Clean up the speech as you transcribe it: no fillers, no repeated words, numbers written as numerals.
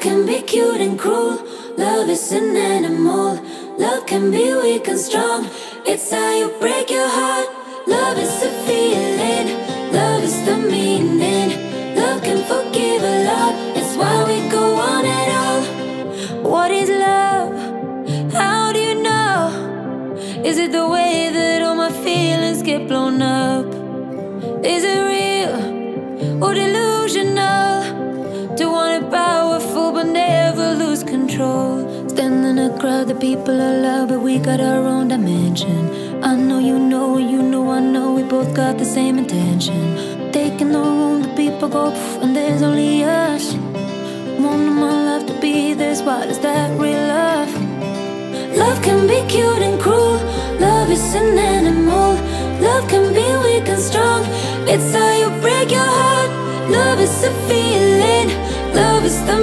can be cute and cruel. Love is an animal. Love can be weak and strong. It's how you break your heart. Love is a feeling. Love is the meaning. Love can forgive a lot. It's why we go on and on. What is love? How do you know? Is it the way that all my feelings get blown up? Is it real or delusional? To want it powerful but never lose control. Stand in a crowd, the people are loud, but we got our own dimension. I know you know, I know we both got the same intention. Taking the room, the people go poof, and there's only us. Want my love to be this, what is that real love? Love can be cute and cruel. Love is an animal. Love can be weak and strong. It's how you break your heart. Love is a feeling. Love is the